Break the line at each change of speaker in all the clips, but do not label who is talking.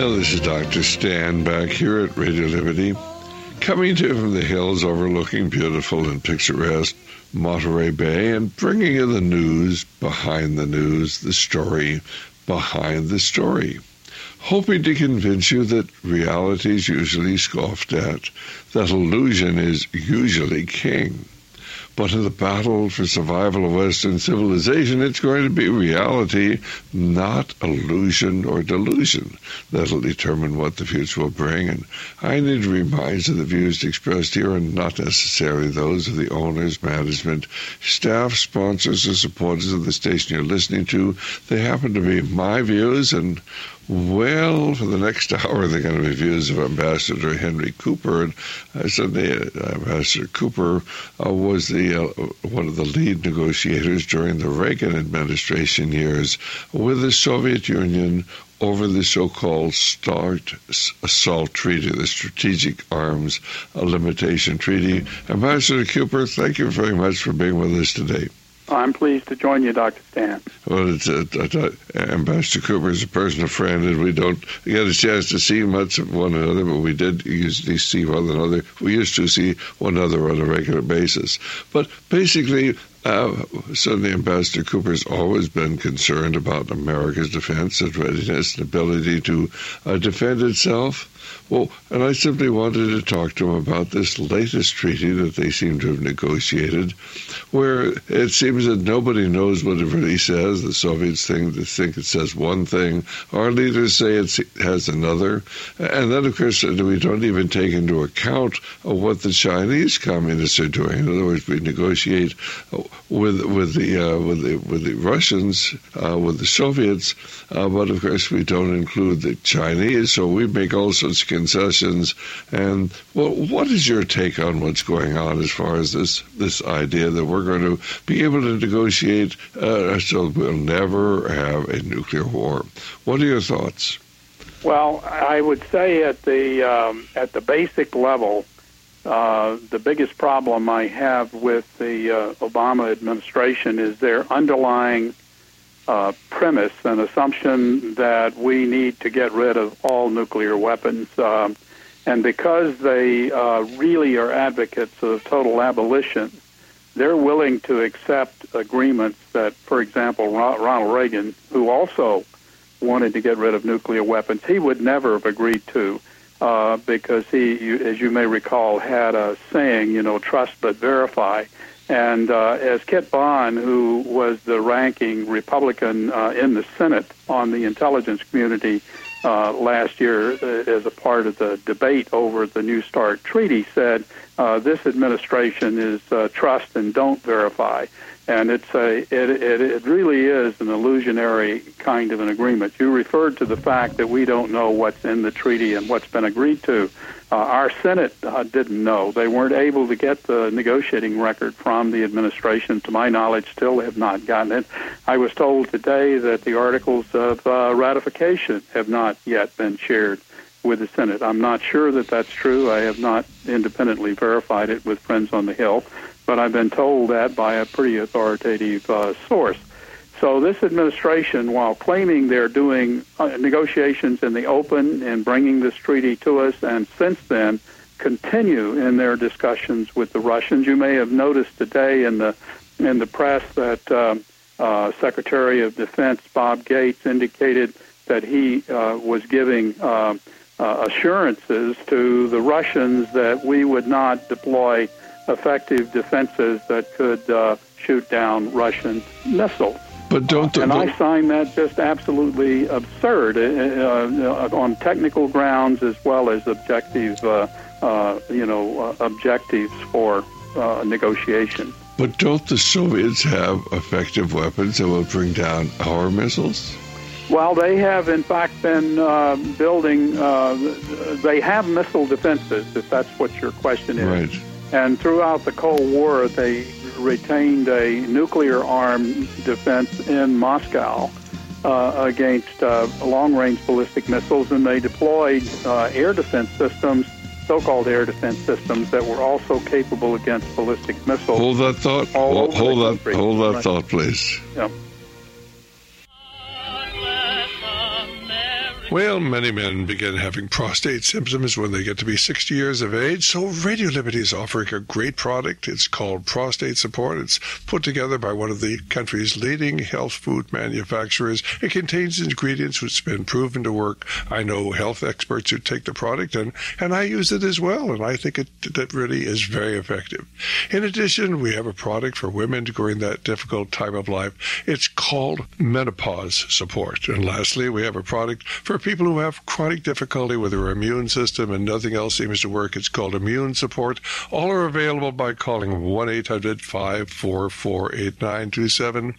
Well, this is Dr. Stan back here at Radio Liberty, coming to you from the hills overlooking beautiful and picturesque Monterey Bay and bringing you the news behind the news, the story behind the story. Hoping to convince you that reality is usually scoffed at, that illusion is usually king. But in the battle for survival of Western civilization, it's going to be reality, not illusion or delusion, that'll determine what the future will bring. And I need to remind you the views expressed here are not necessarily those of the owners, management, staff, sponsors, or supporters of the station you're listening to. They happen to be my views, and well, for the next hour, they're going to be views of Ambassador Henry Cooper. And Sunday, Ambassador Cooper was one of the lead negotiators during the Reagan administration years with the Soviet Union over the so-called START Assault Treaty, the Strategic Arms Limitation Treaty. Ambassador Cooper, thank you very much for being with us today.
I'm pleased to join you, Dr. Stan.
Well, Ambassador Cooper is a personal friend, and we don't get a chance to see much of one another, but we did usually see one another. We used to see one another on a regular basis. But basically, certainly Ambassador Cooper has always been concerned about America's defense and readiness and ability to defend itself. Well, and I simply wanted to talk to him about this latest treaty that they seem to have negotiated, where it seems that nobody knows what it really says. The Soviets think it says one thing. Our leaders say it has another. And then, of course, we don't even take into account what the Chinese communists are doing. In other words, we negotiate with the Russians, with the Soviets, but of course we don't include the Chinese. So we make all sorts of concessions. And well, what is your take on what's going on as far as this idea that we're going to be able to negotiate so we'll never have a nuclear war? What are your thoughts?
Well, I would say at the basic level, the biggest problem I have with the Obama administration is their underlying premise, an assumption that we need to get rid of all nuclear weapons. And because they really are advocates of total abolition, they're willing to accept agreements that, for example, Ronald Reagan, who also wanted to get rid of nuclear weapons, he would never have agreed to, because he, as you may recall, had a saying, trust but verify. And as Kit Bond, who was the ranking Republican in the Senate on the intelligence community last year as a part of the debate over the New START treaty, said, this administration is trust and don't verify. And it really is an illusionary kind of an agreement. You referred to the fact that we don't know what's in the treaty and what's been agreed to. Our Senate didn't know. They weren't able to get the negotiating record from the administration. To my knowledge, still have not gotten it. I was told today that the articles of ratification have not yet been shared with the Senate. I'm not sure that that's true. I have not independently verified it with friends on the Hill, but I've been told that by a pretty authoritative source. So this administration, while claiming they're doing negotiations in the open and bringing this treaty to us, and since then continue in their discussions with the Russians. You may have noticed today in the press that Secretary of Defense Bob Gates indicated that he was giving assurances to the Russians that we would not deploy effective defenses that could shoot down Russian missiles.
But
and I find that just absolutely absurd on technical grounds as well as objective, objectives for negotiation.
But don't the Soviets have effective weapons that will bring down our missiles?
Well, they have, in fact, been building, they have missile defenses, if that's what your question is.
Right.
And throughout the Cold War, they retained a nuclear-armed defense in Moscow against long-range ballistic missiles, and they deployed air defense systems, so-called air defense systems, that were also capable against ballistic missiles.
Hold that thought. Hold that thought, please.
Yep.
Well, many men begin having prostate symptoms when they get to be 60 years of age, so Radio Liberty is offering a great product. It's called Prostate Support. It's put together by one of the country's leading health food manufacturers. It contains ingredients which have been proven to work. I know health experts who take the product, and I use it as well, and I think that really is very effective. In addition, we have a product for women during that difficult time of life. It's called Menopause Support. And lastly, we have a product for people who have chronic difficulty with their immune system and nothing else seems to work. It's called Immune Support. All are available by calling 1-800-544-8927,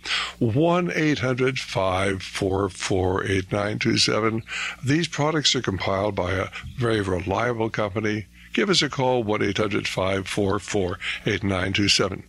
1-800-544-8927. These products are compiled by a very reliable company. Give us a call, 1-800-544-8927.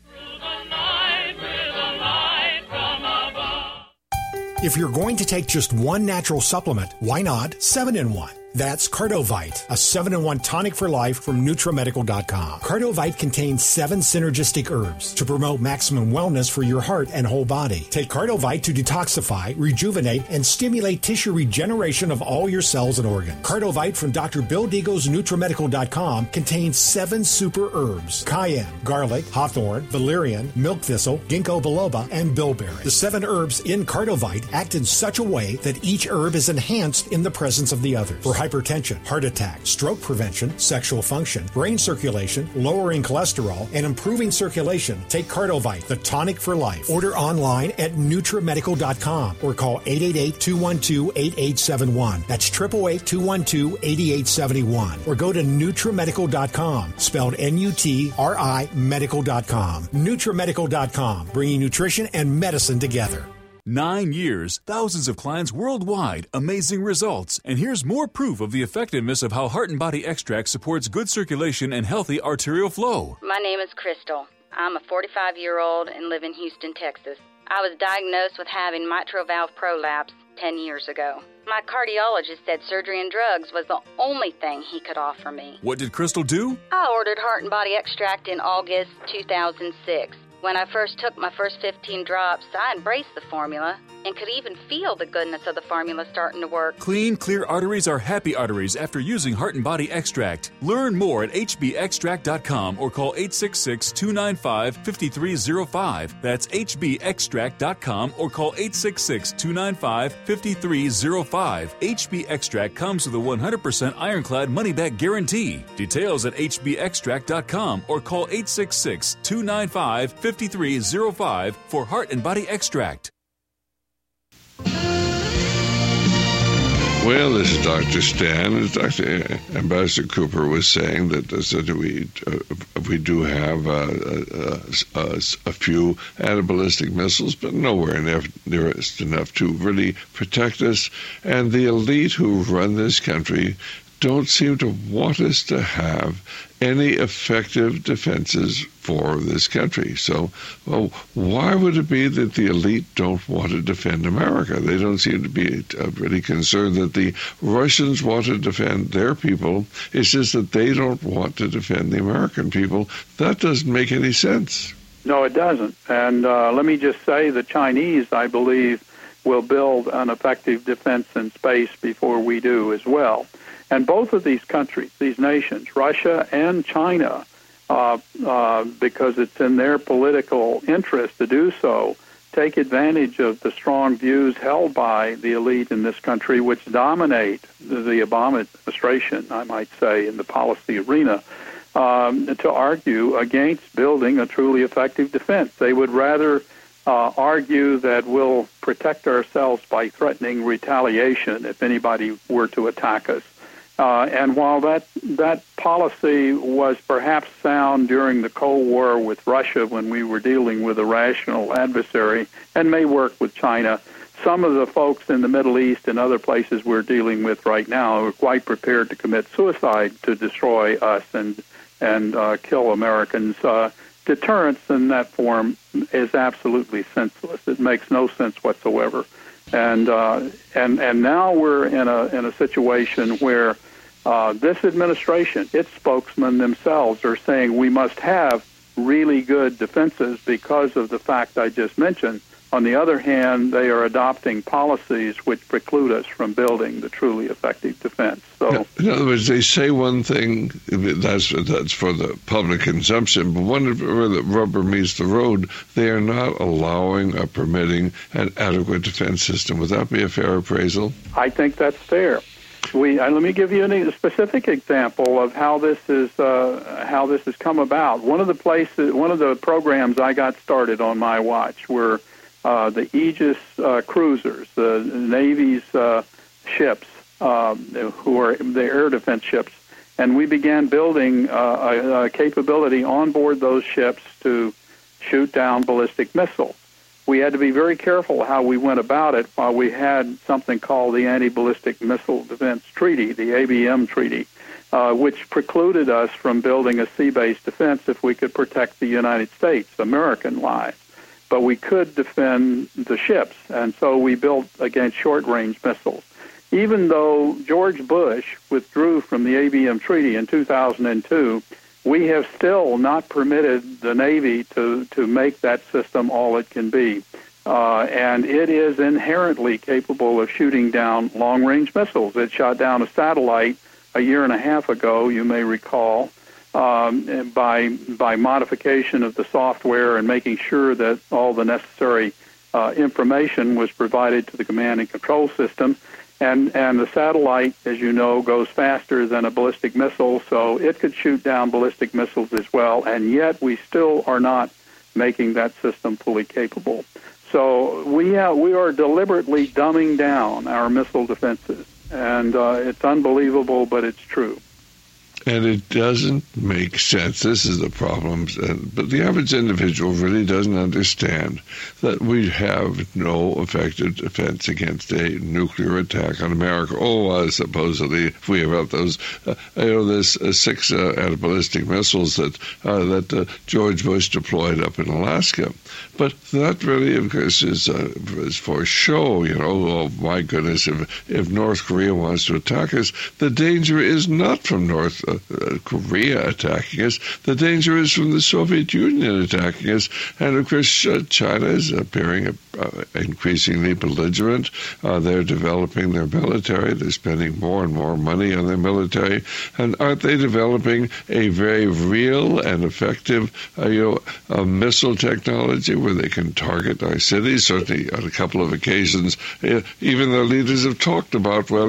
If you're going to take just one natural supplement, why not 7-in-1? That's Cardovite, a 7-in-1 tonic for life from NutraMedical.com. Cardovite contains 7 synergistic herbs to promote maximum wellness for your heart and whole body. Take Cardovite to detoxify, rejuvenate, and stimulate tissue regeneration of all your cells and organs. Cardovite from Dr. Bill Deagle's NutraMedical.com contains 7 super herbs: cayenne, garlic, hawthorn, valerian, milk thistle, ginkgo biloba, and bilberry. The 7 herbs in Cardovite act in such a way that each herb is enhanced in the presence of the others. For hypertension, heart attack, stroke prevention, sexual function, brain circulation, lowering cholesterol, and improving circulation, take Cardovite, the tonic for life. Order online at NutraMedical.com or call 888-212-8871. That's 888-212-8871. Or go to NutraMedical.com, spelled N-U-T-R-I Medical.com. NutraMedical.com, bringing nutrition and medicine together.
9 years, thousands of clients worldwide, amazing results. And here's more proof of the effectiveness of how Heart and Body Extract supports good circulation and healthy arterial flow.
My name is Crystal. I'm a 45-year-old and live in Houston, Texas. I was diagnosed with having mitral valve prolapse 10 years ago. My cardiologist said surgery and drugs was the only thing he could offer me.
What did Crystal do?
I ordered Heart and Body Extract in August 2006. When I first took my first 15 drops, I embraced the formula and could even feel the goodness of the formula starting to work.
Clean, clear arteries are happy arteries after using Heart and Body Extract. Learn more at hbextract.com or call 866-295-5305. That's hbextract.com or call 866-295-5305. HB Extract comes with a 100% ironclad money-back guarantee. Details at hbextract.com or call 866-295-5305 for Heart and Body Extract.
Well, this is Dr. Stan. As Dr. Ambassador Cooper was saying, that we do have a few anti-ballistic missiles, but nowhere near enough to really protect us. And the elite who run this country don't seem to want us to have any effective defenses for this country. So, why would it be that the elite don't want to defend America? They don't seem to be really concerned that the Russians want to defend their people. It's just that they don't want to defend the American people. That doesn't make any sense.
No, it doesn't. And let me just say the Chinese, I believe, will build an effective defense in space before we do as well. And both of these countries, these nations, Russia and China, because it's in their political interest to do so, take advantage of the strong views held by the elite in this country, which dominate the Obama administration, I might say, in the policy arena, to argue against building a truly effective defense. They would rather argue that we'll protect ourselves by threatening retaliation if anybody were to attack us. And while that policy was perhaps sound during the Cold War with Russia when we were dealing with a rational adversary, and may work with China, some of the folks in the Middle East and other places we're dealing with right now are quite prepared to commit suicide to destroy us and kill Americans. Deterrence in that form is absolutely senseless. It makes no sense whatsoever. And now we're in a situation where this administration, its spokesmen themselves, are saying we must have really good defenses because of the fact I just mentioned, On the other hand, they are adopting policies which preclude us from building the truly effective defense. So,
in other words, they say one thing, that's for the public consumption, but when the rubber meets the road, they are not allowing or permitting an adequate defense system. Would that be a fair appraisal?
I think that's fair. Let me give you a specific example of how this has come about. One of the programs I got started on my watch were the Aegis cruisers, the Navy's ships, who are the air defense ships, and we began building a capability on board those ships to shoot down ballistic missiles. We had to be very careful how we went about it while we had something called the Anti-Ballistic Missile Defense Treaty, the ABM Treaty, which precluded us from building a sea-based defense if we could protect the United States, American lives. But we could defend the ships, and so we built against short-range missiles. Even though George Bush withdrew from the ABM Treaty in 2002, we have still not permitted the Navy to make that system all it can be. And it is inherently capable of shooting down long-range missiles. It shot down a satellite a year and a half ago, you may recall, by modification of the software and making sure that all the necessary information was provided to the command and control system. And the satellite, as you know, goes faster than a ballistic missile, so it could shoot down ballistic missiles as well, and yet we still are not making that system fully capable. So we are deliberately dumbing down our missile defenses, and it's unbelievable, but it's true.
And it doesn't make sense. This is the problem. But the average individual really doesn't understand that we have no effective defense against a nuclear attack on America. Supposedly, if we have those, there's 6 anti-ballistic missiles that George Bush deployed up in Alaska. But that really, of course, is for show. Oh my goodness, if North Korea wants to attack us, the danger is not from North Korea attacking us. The danger is from the Soviet Union attacking us. And, of course, China is appearing increasingly belligerent. They're developing their military. They're spending more and more money on their military. And aren't they developing a very real and effective missile technology where they can target our cities? Certainly, on a couple of occasions, even the leaders have talked about, are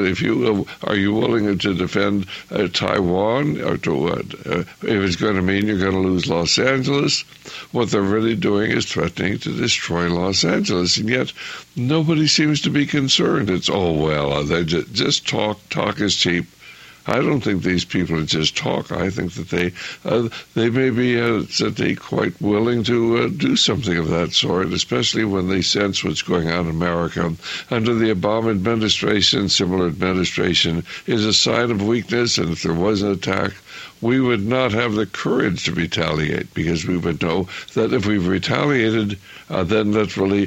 you willing to defend Taiwan, or if it's going to mean you're going to lose Los Angeles? What they're really doing is threatening to destroy Los Angeles, and yet nobody seems to be concerned. It's, they just talk. Talk is cheap. I don't think these people are just talk. I think that they may be certainly quite willing to do something of that sort, especially when they sense what's going on in America. Under the Obama administration, similar administration, is a sign of weakness, and if there was an attack, we would not have the courage to retaliate, because we would know that if we retaliated, then literally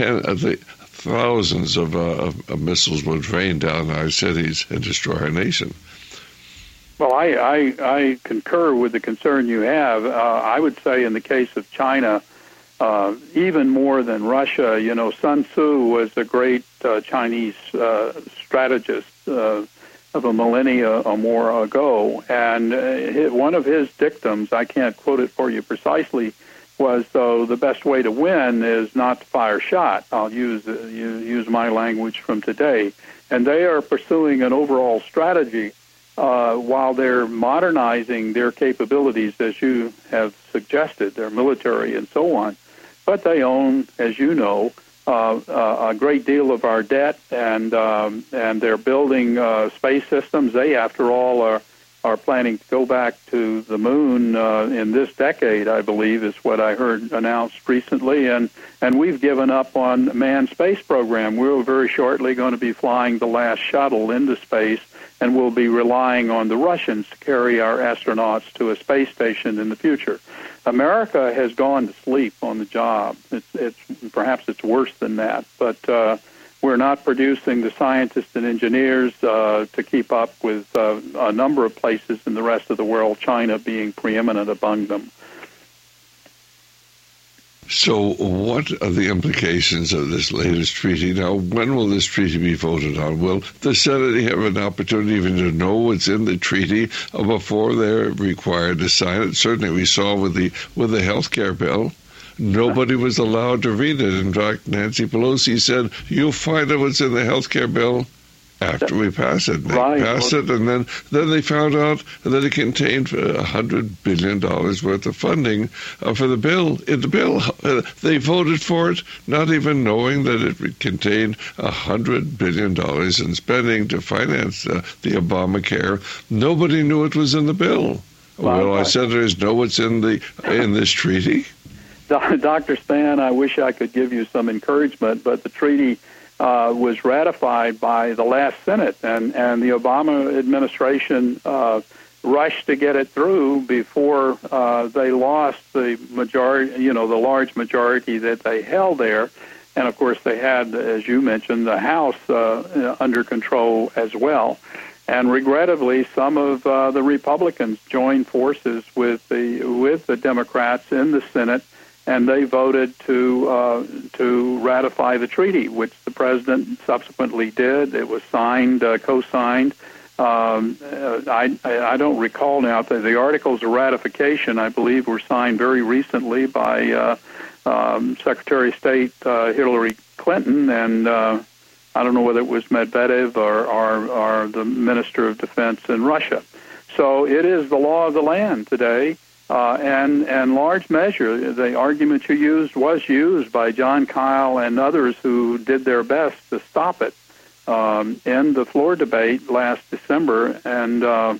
thousands of missiles would rain down our cities and destroy our nation.
Well, I concur with the concern you have. I would say in the case of China, even more than Russia, Sun Tzu was a great Chinese strategist of a millennia or more ago. And one of his dictums, I can't quote it for you precisely, was, though, the best way to win is not to fire a shot. I'll use my language from today. And they are pursuing an overall strategy while they're modernizing their capabilities, as you have suggested, their military and so on. But they own, as you know, a great deal of our debt, and they're building space systems. They, after all, are planning to go back to the moon in this decade, I believe, is what I heard announced recently. And we've given up on the manned space program. We're very shortly going to be flying the last shuttle into space, and we'll be relying on the Russians to carry our astronauts to a space station in the future. America has gone to sleep on the job. Perhaps it's worse than that, but we're not producing the scientists and engineers to keep up with a number of places in the rest of the world, China being preeminent among them.
So what are the implications of this latest treaty? Now, when will this treaty be voted on? Will the Senate have an opportunity even to know what's in the treaty before they're required to sign it? Certainly we saw with the health care bill. Nobody was allowed to read it. In fact, Nancy Pelosi said, you'll find out what's in the health care bill after we pass it. They passed it, and then they found out that it contained $100 billion worth of funding for the bill. In the bill, they voted for it, not even knowing that it contained $100 billion in spending to finance the Obamacare. Nobody knew it was in the bill. Well, I said there's know what's in this treaty.
Dr. Span, I wish I could give you some encouragement, but the treaty was ratified by the last Senate, and the Obama administration rushed to get it through before they lost the majority, the large majority that they held there. And, of course, they had, as you mentioned, the House under control as well. And regrettably, some of the Republicans joined forces with the Democrats in the Senate, and they voted to ratify the treaty, which the president subsequently did. It was signed, co-signed. I don't recall now. The articles of ratification, I believe, were signed very recently by Secretary of State Hillary Clinton, and I don't know whether it was Medvedev or the Minister of Defense in Russia. So it is the law of the land today. And large measure, the argument you used was used by John Kyle and others who did their best to stop it in the floor debate last December. And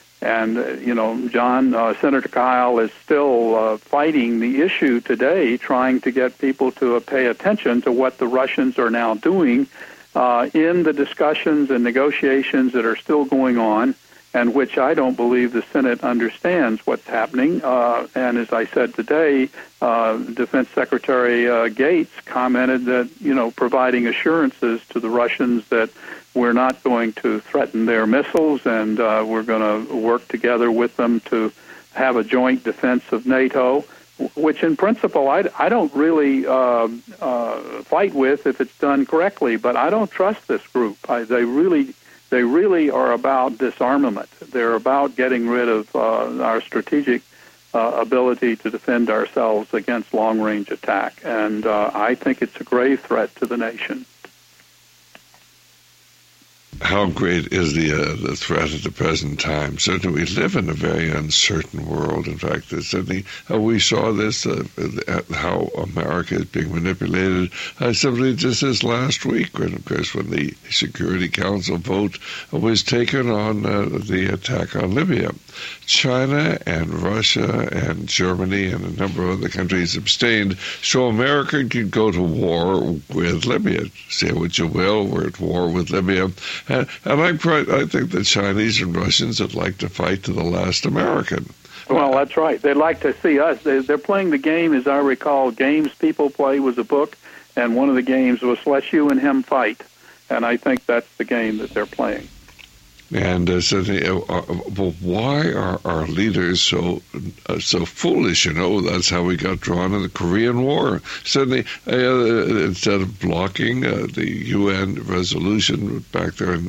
Senator Kyle is still fighting the issue today, trying to get people to pay attention to what the Russians are now doing in the discussions and negotiations that are still going on, and which I don't believe the Senate understands what's happening. And as I said today, Defense Secretary Gates commented that, providing assurances to the Russians that we're not going to threaten their missiles, and we're going to work together with them to have a joint defense of NATO, which in principle I don't really fight with if it's done correctly, but I don't trust this group. They really are about disarmament. They're about getting rid of our strategic ability to defend ourselves against long-range attack. And I think it's a grave threat to the nation.
How great is the threat at the present time? Certainly, we live in a very uncertain world. In fact, certainly we saw this, how America is being manipulated, simply just this last week, when the Security Council vote was taken on the attack on Libya. China and Russia and Germany and a number of other countries abstained, so America could go to war with Libya. Say what you will, we're at war with Libya. And I think the Chinese and Russians would like to fight to the last American.
Well, that's right. They'd like to see us. They're playing the game, as I recall, Games People Play was a book, and one of the games was Let You and Him Fight. And I think that's the game that they're playing.
And why are our leaders so foolish? That's how we got drawn in the Korean War. Suddenly, instead of blocking the UN resolution back there in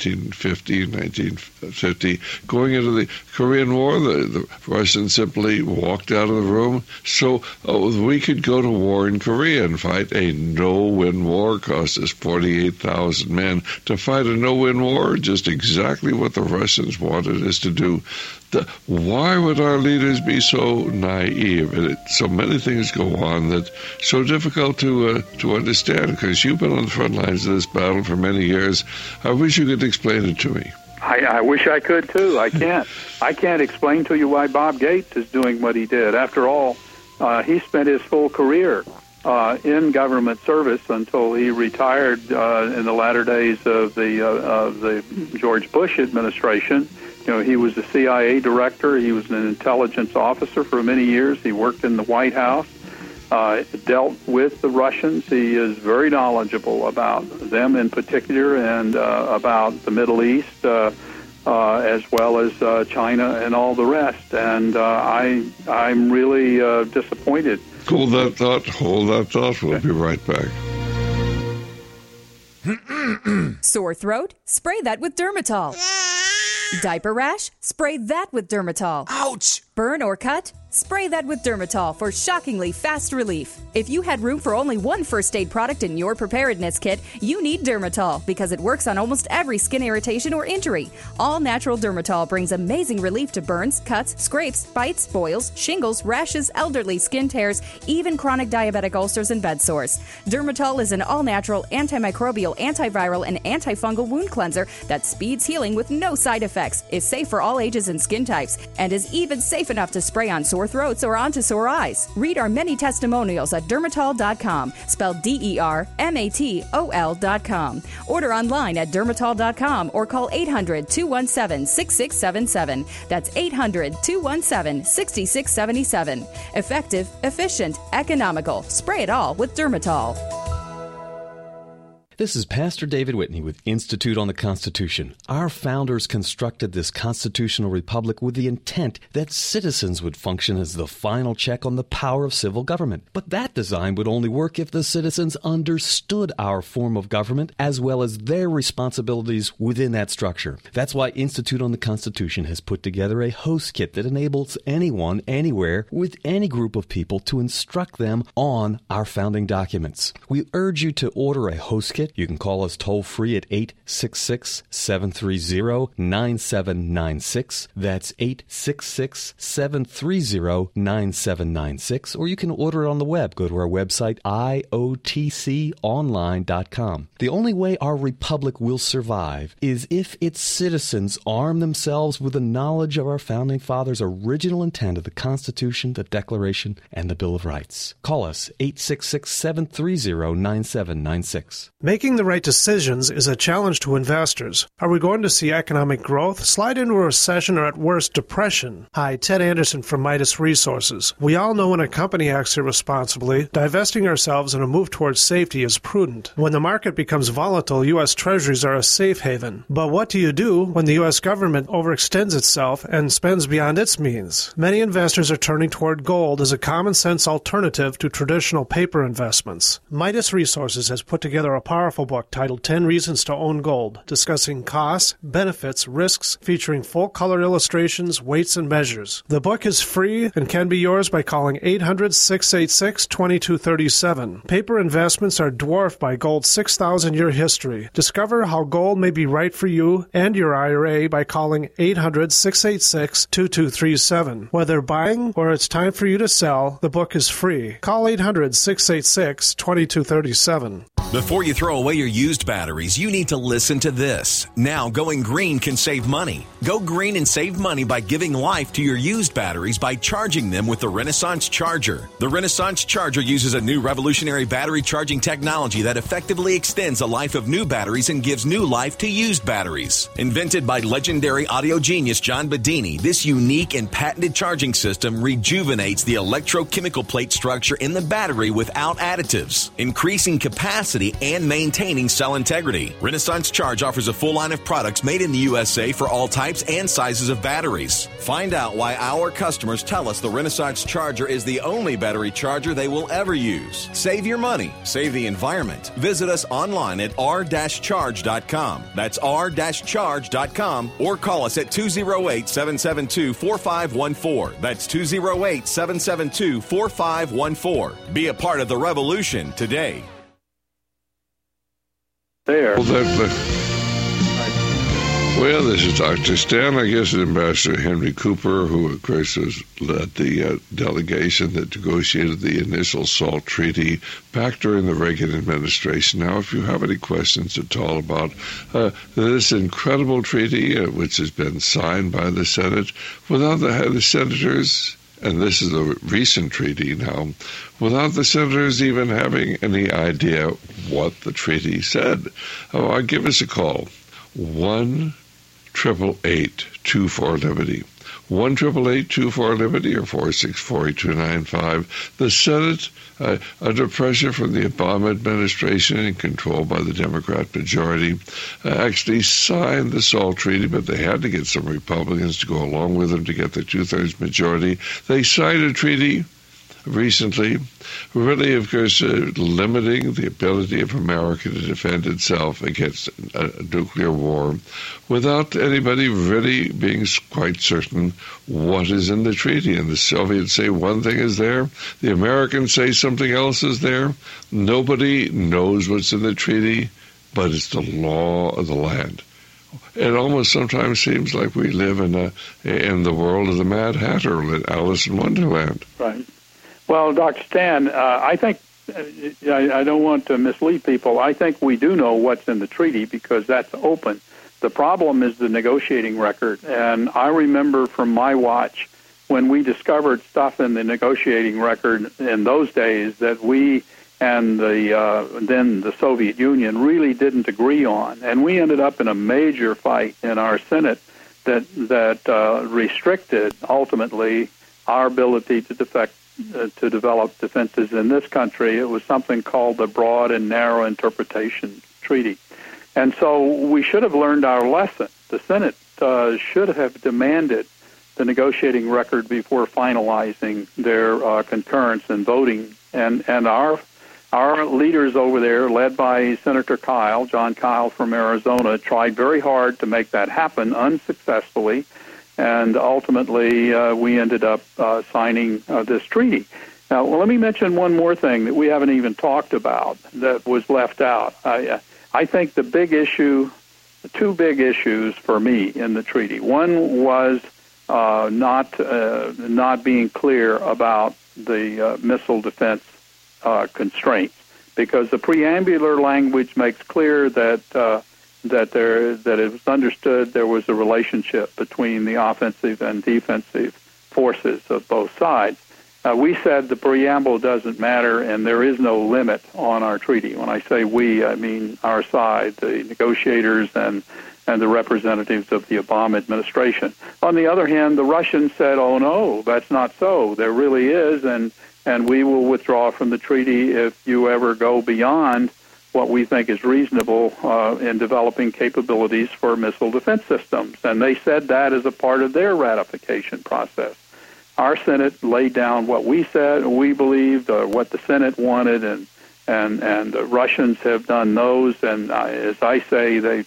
1950, going into the Korean War, the Russians simply walked out of the room. So we could go to war in Korea and fight a no-win war. Cost us 48,000 men to fight a no-win war, just exactly what the Russians wanted us to do. Why would our leaders be so naive? So many things go on that so difficult to understand, because you've been on the front lines of this battle for many years. I wish you could explain it to me.
I wish I could, too. I can't. I can't explain to you why Bob Gates is doing what he did. After all, he spent his full career in government service until he retired in the latter days of the George Bush administration. He was the CIA director. He was an intelligence officer for many years. He worked in the White House, dealt with the Russians. He is very knowledgeable about them in particular, and about the Middle East, as well as China and all the rest. And I'm really disappointed
Hold that thought. We'll be right back.
Sore throat? Spray that with Dermatol. Diaper rash? Spray that with Dermatol.
Ouch!
Burn or cut? Spray that with Dermatol for shockingly fast relief. If you had room for only one first aid product in your preparedness kit, you need Dermatol because it works on almost every skin irritation or injury. All natural Dermatol brings amazing relief to burns, cuts, scrapes, bites, boils, shingles, rashes, elderly skin tears, even chronic diabetic ulcers and bed sores. Dermatol is an all-natural, antimicrobial, antiviral, and antifungal wound cleanser that speeds healing with no side effects, is safe for all ages and skin types, and is even safe enough to spray on sore throats or onto sore eyes. Read our many testimonials at dermatol.com, spelled DERMATOL.com. Order online at dermatol.com or call 800-217-6677. That's 800-217-6677. Effective, efficient, economical. Spray it all with Dermatol.
This is Pastor David Whitney with Institute on the Constitution. Our founders constructed this constitutional republic with the intent that citizens would function as the final check on the power of civil government. But that design would only work if the citizens understood our form of government as well as their responsibilities within that structure. That's why Institute on the Constitution has put together a host kit that enables anyone, anywhere, with any group of people to instruct them on our founding documents. We urge you to order a host kit. You can call us toll-free at 866-730-9796. That's 866-730-9796. Or you can order it on the web. Go to our website, iotconline.com. The only way our republic will survive is if its citizens arm themselves with the knowledge of our founding fathers' original intent of the Constitution, the Declaration, and the Bill of Rights. Call us, 866-730-9796.
Making the right decisions is a challenge to investors. Are we going to see economic growth, slide into a recession, or at worst, depression? Hi, Ted Anderson from Midas Resources. We all know when a company acts irresponsibly, divesting ourselves in a move towards safety is prudent. When the market becomes volatile, U.S. Treasuries are a safe haven. But what do you do when the U.S. government overextends itself and spends beyond its means? Many investors are turning toward gold as a common-sense alternative to traditional paper investments. Midas Resources has put together a powerful book titled 10 Reasons to Own Gold, discussing costs, benefits, risks, featuring full-color illustrations, weights, and measures. The book is free and can be yours by calling 800-686-2237. Paper investments are dwarfed by gold's 6,000-year history. Discover how gold may be right for you and your IRA by calling 800-686-2237. Whether buying or it's time for you to sell, the book is free. Call 800-686-2237.
Before you throw away your used batteries, you need to listen to this. Now, going green can save money. Go green and save money by giving life to your used batteries by charging them with the Renaissance Charger. The Renaissance Charger uses a new revolutionary battery charging technology that effectively extends the life of new batteries and gives new life to used batteries. Invented by legendary audio genius John Bedini, this unique and patented charging system rejuvenates the electrochemical plate structure in the battery without additives, increasing capacity and maintaining cell integrity. Renaissance Charge offers a full line of products made in the USA for all types and sizes of batteries. Find out why our customers tell us the Renaissance Charger is the only battery charger they will ever use. Save your money. Save the environment. Visit us online at r-charge.com. That's r-charge.com or call us at 208-772-4514. That's 208-772-4514. Be a part of the revolution today.
There.
Well, this is Dr. Stan. I guess Ambassador Henry Cooper, who, of course, led the delegation that negotiated the initial SALT treaty back during the Reagan administration. Now, if you have any questions at all about this incredible treaty, which has been signed by the Senate, without the senators, and this is a recent treaty now, without the senators even having any idea what the treaty said, give us a call. 1-888-24-LIBERTY. 1-888-24-LIBERTY or 464-8295. The Senate, under pressure from the Obama administration and controlled by the Democrat majority, actually signed the SALT treaty, but they had to get some Republicans to go along with them to get the two-thirds majority. They signed a treaty recently, really, of course, limiting the ability of America to defend itself against a nuclear war without anybody really being quite certain what is in the treaty. And the Soviets say one thing is there, the Americans say something else is there. Nobody knows what's in the treaty, but it's the law of the land. It almost sometimes seems like we live in the world of the Mad Hatter, Alice in Wonderland.
Right. Well, Dr. Stan, I think, I don't want to mislead people, I think we do know what's in the treaty because that's open. The problem is the negotiating record. And I remember from my watch when we discovered stuff in the negotiating record in those days that we and then the Soviet Union really didn't agree on. And we ended up in a major fight in our Senate that restricted, ultimately, our ability to develop defenses in this country. It was something called the Broad and Narrow Interpretation Treaty. And so we should have learned our lesson. The Senate should have demanded the negotiating record before finalizing their concurrence and voting. And our leaders over there, led by Senator Kyle, John Kyle from Arizona, tried very hard to make that happen unsuccessfully. And ultimately, we ended up signing this treaty. Now, let me mention one more thing that we haven't even talked about that was left out. I think the big issue, two big issues for me in the treaty. One was not being clear about the missile defense constraints, because the preambular language makes clear that it was understood there was a relationship between the offensive and defensive forces of both sides. We said the preamble doesn't matter and there is no limit on our treaty. When I say we, I mean our side, the negotiators and the representatives of the Obama administration. On the other hand, the Russians said, oh no, that's not so. There really is, and we will withdraw from the treaty if you ever go beyond what we think is reasonable in developing capabilities for missile defense systems. And they said that as a part of their ratification process. Our Senate laid down what we said, we believed, what the Senate wanted, and the Russians have done those. And as I say, they've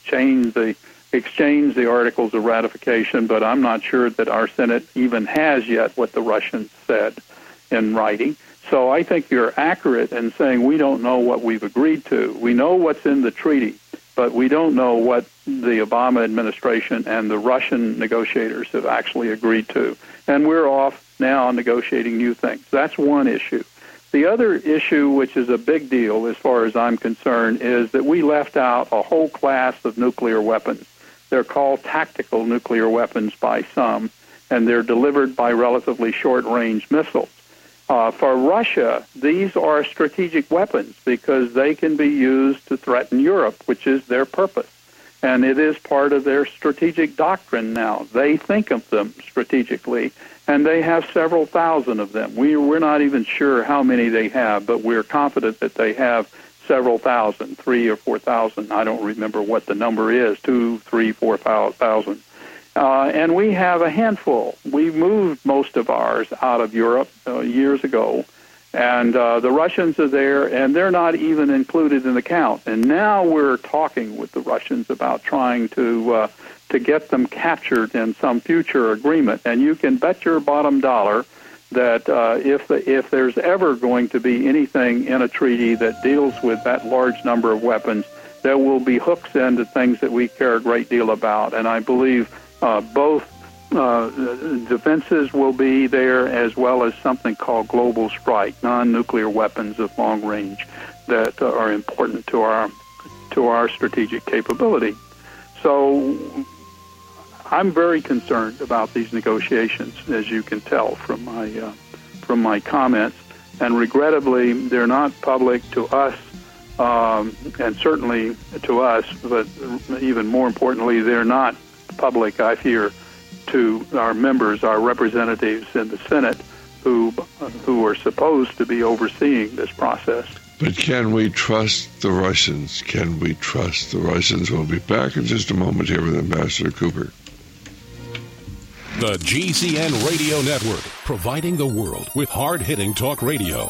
exchanged the articles of ratification, but I'm not sure that our Senate even has yet what the Russians said in writing. So I think you're accurate in saying we don't know what we've agreed to. We know what's in the treaty, but we don't know what the Obama administration and the Russian negotiators have actually agreed to. And we're off now negotiating new things. That's one issue. The other issue, which is a big deal as far as I'm concerned, is that we left out a whole class of nuclear weapons. They're called tactical nuclear weapons by some, and they're delivered by relatively short-range missiles. For Russia, these are strategic weapons because they can be used to threaten Europe, which is their purpose. And it is part of their strategic doctrine now. They think of them strategically, and they have several thousand of them. We're not even sure how many they have, but we're confident that they have several thousand, 3,000 or 4,000. I don't remember what the number is, 2,000, 3,000, 4,000. And we have a handful. We moved most of ours out of Europe years ago, and the Russians are there, and they're not even included in the count. And now we're talking with the Russians about trying to get them captured in some future agreement. And you can bet your bottom dollar that if there's ever going to be anything in a treaty that deals with that large number of weapons, there will be hooks into things that we care a great deal about. And I believe both defenses will be there, as well as something called global strike, non-nuclear weapons of long range that are important to our strategic capability. So I'm very concerned about these negotiations, as you can tell from my comments, and regrettably, they're not public to us, and certainly to us, but even more importantly, they're not public, I fear, to our members, our representatives in the Senate, who are supposed to be overseeing this process.
But can we trust the Russians? Can we trust the Russians? We'll be back in just a moment here with Ambassador Cooper.
The GCN Radio Network, providing the world with hard-hitting talk radio.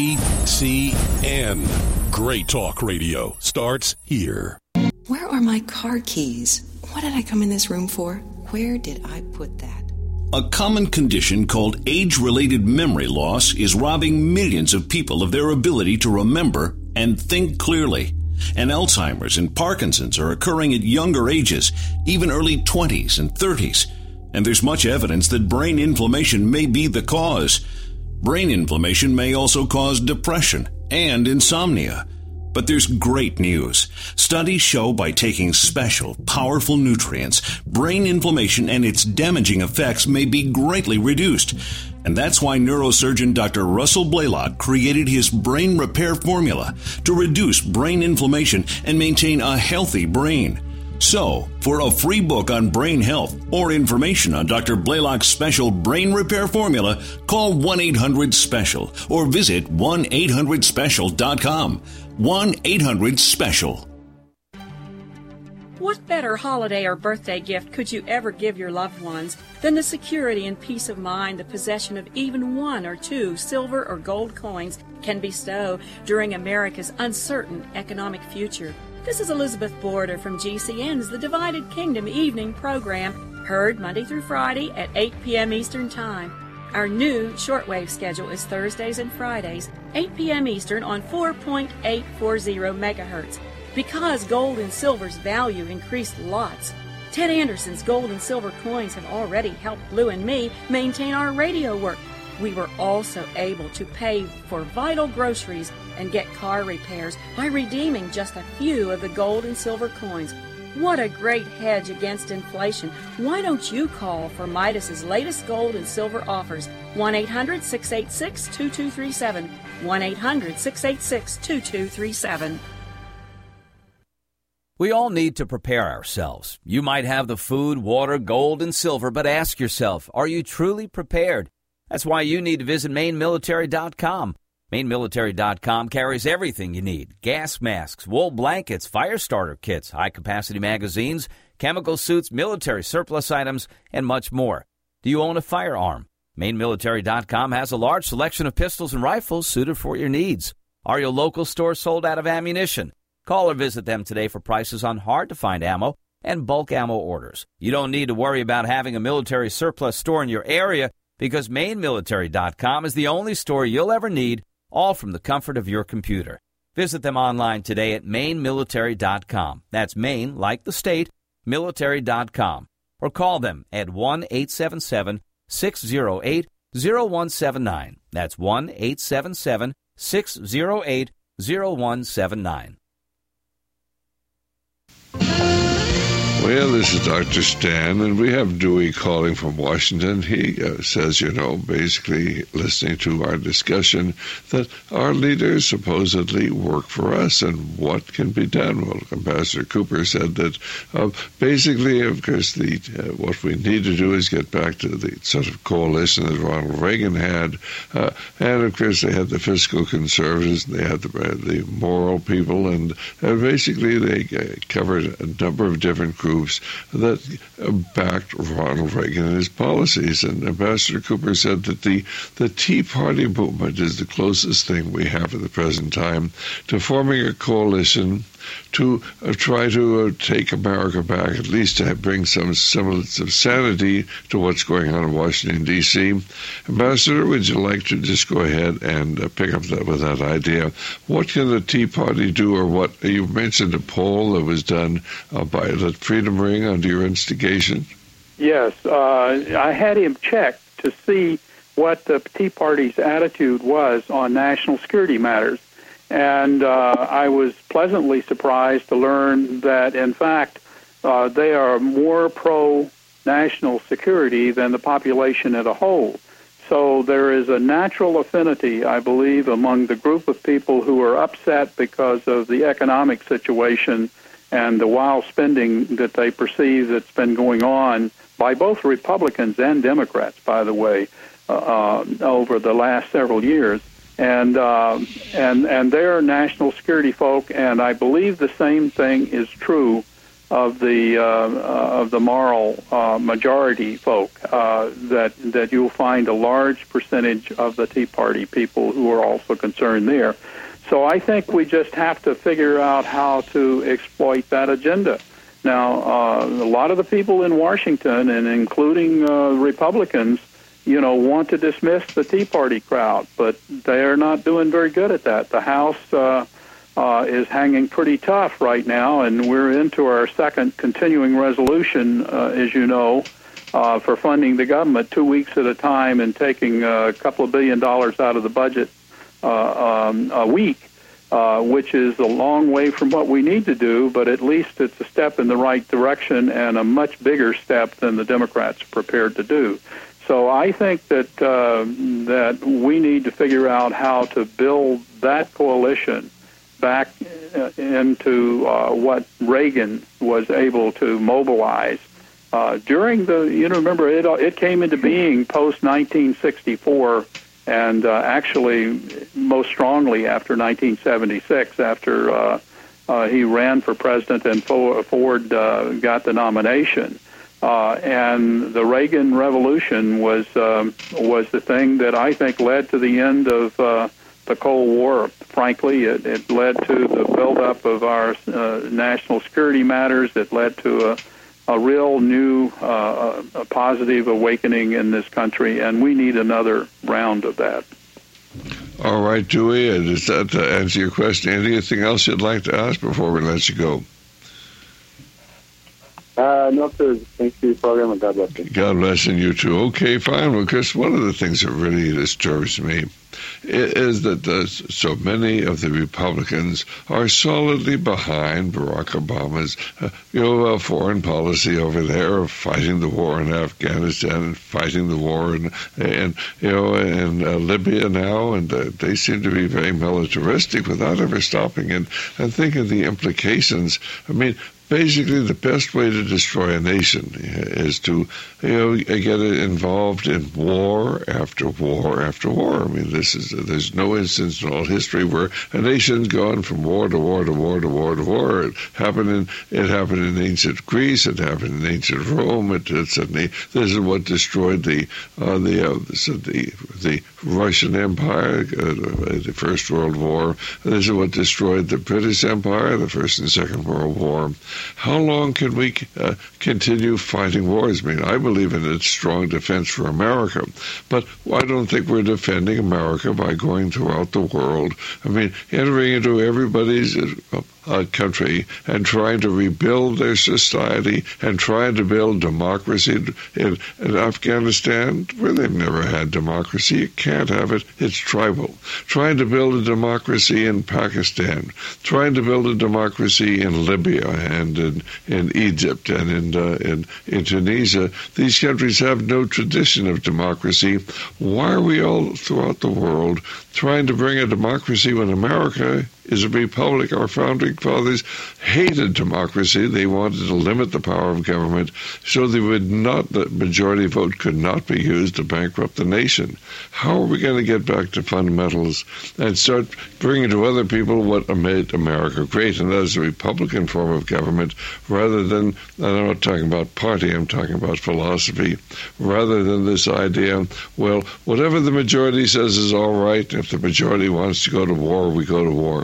GCN. Great talk radio starts here.
Where are my car keys? What did I come in this room for? Where did I put that?
A common condition called age-related memory loss is robbing millions of people of their ability to remember and think clearly. And Alzheimer's and Parkinson's are occurring at younger ages, even early 20s and 30s. And there's much evidence that brain inflammation may be the cause. Brain inflammation may also cause depression and insomnia. But there's great news. Studies show by taking special, powerful nutrients, brain inflammation and its damaging effects may be greatly reduced. And that's why neurosurgeon Dr. Russell Blaylock created his brain repair formula to reduce brain inflammation and maintain a healthy brain. So, for a free book on brain health or information on Dr. Blaylock's special brain repair formula, call 1-800-SPECIAL or visit 1-800-SPECIAL.com. 1-800-SPECIAL.
What better holiday or birthday gift could you ever give your loved ones than the security and peace of mind the possession of even 1 or 2 silver or gold coins can bestow during America's uncertain economic future? This is Elizabeth Border from GCN's The Divided Kingdom evening program, heard Monday through Friday at 8 p.m. Eastern Time. Our new shortwave schedule is Thursdays and Fridays, 8 p.m. Eastern on 4.840 megahertz. Because gold and silver's value increased lots, Ted Anderson's gold and silver coins have already helped Lou and me maintain our radio work. We were also able to pay for vital groceries and get car repairs by redeeming just a few of the gold and silver coins. What a great hedge against inflation. Why don't you call for Midas's latest gold and silver offers? 1-800-686-2237. 1-800-686-2237.
We all need to prepare ourselves. You might have the food, water, gold, and silver, but ask yourself, are you truly prepared? That's why you need to visit MaineMilitary.com. MaineMilitary.com carries everything you need. Gas masks, wool blankets, fire starter kits, high-capacity magazines, chemical suits, military surplus items, and much more. Do you own a firearm? MaineMilitary.com has a large selection of pistols and rifles suited for your needs. Are your local stores sold out of ammunition? Call or visit them today for prices on hard-to-find ammo and bulk ammo orders. You don't need to worry about having a military surplus store in your area because MaineMilitary.com is the only store you'll ever need, all from the comfort of your computer. Visit them online today at MaineMilitary.com. That's Maine, like the state, military.com. Or call them at 1-877-608-0179. That's 1-877-608-0179.
Well, this is Dr. Stan, and we have Dewey calling from Washington. He says, basically listening to our discussion, that our leaders supposedly work for us, and what can be done? Well, Ambassador Cooper said that basically, of course, what we need to do is get back to the sort of coalition that Ronald Reagan had, and of course they had the fiscal conservatives, and they had the moral people, and basically they covered a number of different groups that backed Ronald Reagan and his policies. And Ambassador Cooper said that the Tea Party movement is the closest thing we have at the present time to forming a coalition to try to take America back, at least to bring some semblance of sanity to what's going on in Washington, D.C. Ambassador, would you like to just go ahead and pick up with that idea? What can the Tea Party do, or what? You mentioned a poll that was done by the Freedom Ring under your instigation.
Yes, I had him check to see what the Tea Party's attitude was on national security matters. And I was pleasantly surprised to learn that, in fact, they are more pro-national security than the population as a whole. So there is a natural affinity, I believe, among the group of people who are upset because of the economic situation and the wild spending that they perceive that's been going on by both Republicans and Democrats, by the way, over the last several years. And they're national security folk, and I believe the same thing is true of the moral majority folk, that you'll find a large percentage of the Tea Party people who are also concerned there. So I think we just have to figure out how to exploit that agenda. Now, a lot of the people in Washington, and including Republicans, want to dismiss the Tea Party crowd, but they are not doing very good at that. The House is hanging pretty tough right now, and we're into our second continuing resolution, as you know, for funding the government 2 weeks at a time and taking a couple of $1 billion out of the budget a week, which is a long way from what we need to do, but at least it's a step in the right direction and a much bigger step than the Democrats are prepared to do. So I think that that we need to figure out how to build that coalition back into what Reagan was able to mobilize during the. Remember, it came into being post 1964, and actually most strongly after 1976, after he ran for president and Ford got the nomination. And the Reagan Revolution was the thing that I think led to the end of the Cold War. Frankly, it led to the buildup of our national security matters. It led to a real new, a positive awakening in this country, and we need another round of that.
All right, Dewey, does that answer your question? Anything else you'd like to ask before we let you go?
No, sir. Thanks for your program, and God bless you.
God bless you too. Okay, fine. Well, Chris, one of the things that really disturbs me is that so many of the Republicans are solidly behind Barack Obama's, foreign policy over there of fighting the war in Afghanistan and fighting the war in Libya now, and they seem to be very militaristic without ever stopping and think of the implications. I mean, basically, the best way to destroy a nation is to, get it involved in war after war after war. I mean, there's no instance in all history where a nation's gone from war to war to war to war to war. It happened in ancient Greece. It happened in ancient Rome. This is what destroyed the Russian Empire, the First World War. This is what destroyed the British Empire, the First and Second World War. How long can we continue fighting wars? I mean, I believe in its strong defense for America, but I don't think we're defending America by going throughout the world. I mean, entering into everybody's country and trying to rebuild their society and trying to build democracy in Afghanistan, where they've never had democracy. You can't have it. It's tribal. Trying to build a democracy in Pakistan, trying to build a democracy in Libya and in Egypt and in Tunisia. These countries have no tradition of democracy. Why are we all throughout the world trying to bring a democracy when America is a republic? Our founding fathers hated democracy. They wanted to limit the power of government so the majority vote could not be used to bankrupt the nation. How are we going to get back to fundamentals and start bringing to other people what made America great, and that is a Republican form of government, rather than, I'm not talking about party, I'm talking about philosophy, rather than this idea, well, whatever the majority says is all right. If the majority wants to go to war, we go to war.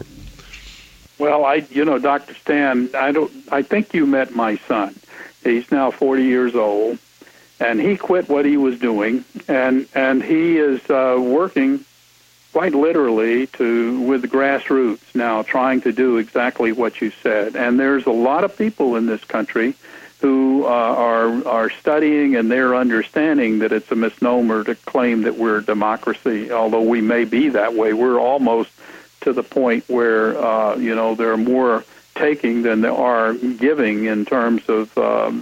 Well, Dr. Stan, I think you met my son. He's now 40 years old, and he quit what he was doing, and he is working quite literally with the grassroots now, trying to do exactly what you said. And there's a lot of people in this country who are studying, and they're understanding that it's a misnomer to claim that we're a democracy, although we may be that way. We're almost to the point where there are more taking than there are giving in terms of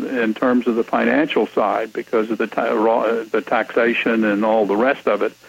the financial side because of the taxation and all the rest of it.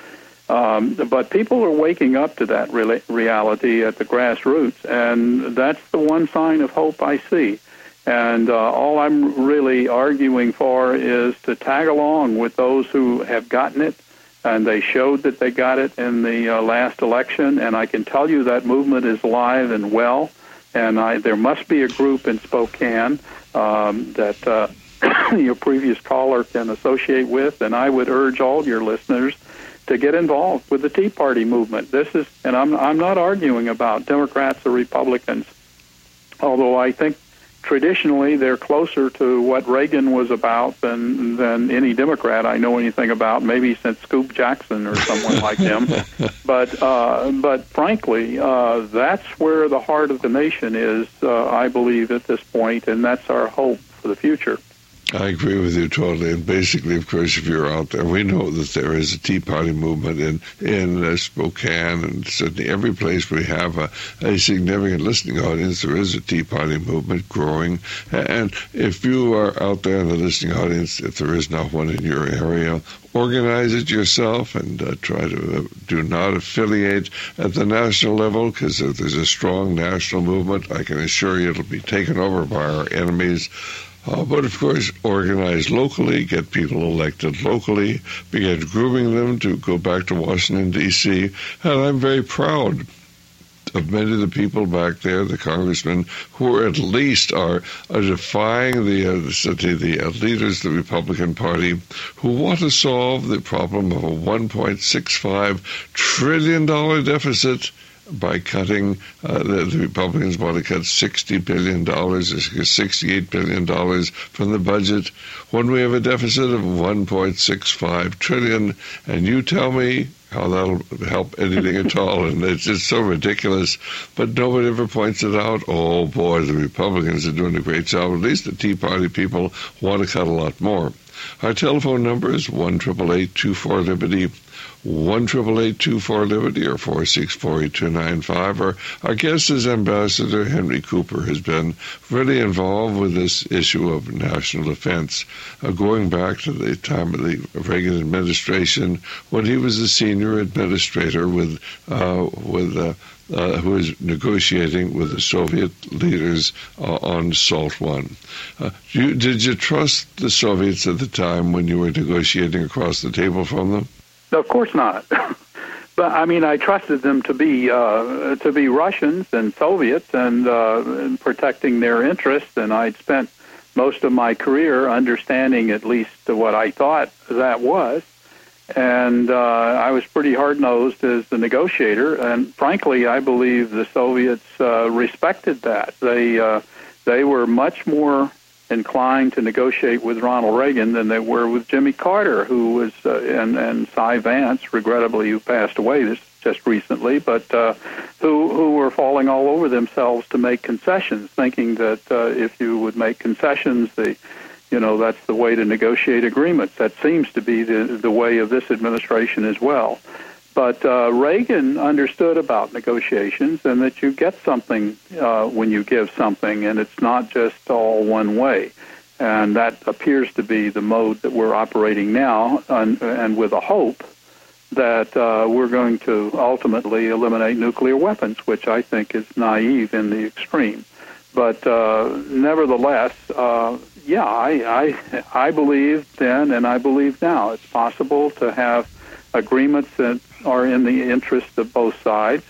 But people are waking up to that reality at the grassroots, and that's the one sign of hope I see. And all I'm really arguing for is to tag along with those who have gotten it, and they showed that they got it in the last election, and I can tell you that movement is alive and well. And there must be a group in Spokane that your previous caller can associate with, and I would urge all your listeners to get involved with the Tea Party movement. This is, and I'm not arguing about Democrats or Republicans, although I think traditionally they're closer to what Reagan was about than any Democrat I know anything about, maybe since Scoop Jackson or someone like him. But frankly, that's where the heart of the nation is, I believe, at this point, and that's our hope for the future.
I agree with you totally. And basically, of course, if you're out there, we know that there is a Tea Party movement in Spokane, and certainly every place we have a significant listening audience, there is a Tea Party movement growing. And if you are out there in the listening audience, if there is not one in your area, organize it yourself and try to do not affiliate at the national level, because if there's a strong national movement, I can assure you it'll be taken over by our enemies. But, of course, organize locally, get people elected locally, begin grooming them to go back to Washington, D.C. And I'm very proud of many of the people back there, the congressmen, who at least are defying the leaders of the Republican Party, who want to solve the problem of a $1.65 trillion deficit by cutting, the Republicans want to cut $60 billion or $68 billion from the budget when we have a deficit of $1.65 trillion. And you tell me how that'll help anything at all. And it's just so ridiculous. But nobody ever points it out. Oh, boy, the Republicans are doing a great job. At least the Tea Party people want to cut a lot more. Our telephone number is 1-888-24-LIBERTY, 1-888-24-LIBERTY, or 464-8295. Our guest is Ambassador Henry Cooper, has been really involved with this issue of national defense, going back to the time of the Reagan administration when he was a senior administrator who was negotiating with the Soviet leaders on SALT I. Did you trust the Soviets at the time when you were negotiating across the table from them?
No, of course not. But I mean, I trusted them to be Russians and Soviets and protecting their interests, and I'd spent most of my career understanding at least what I thought that was. And I was pretty hard-nosed as the negotiator, and frankly, I believe the Soviets respected that. They were much more inclined to negotiate with Ronald Reagan than they were with Jimmy Carter, who was and Cy Vance, regrettably, who passed away just recently, but who were falling all over themselves to make concessions, thinking that if you would make concessions, that's the way to negotiate agreements. That seems to be the way of this administration as well. But Reagan understood about negotiations and that you get something when you give something, and it's not just all one way. And that appears to be the mode that we're operating now, and with a hope that we're going to ultimately eliminate nuclear weapons, which I think is naive in the extreme. But nevertheless, I believed then and I believe now it's possible to have agreements that are in the interest of both sides.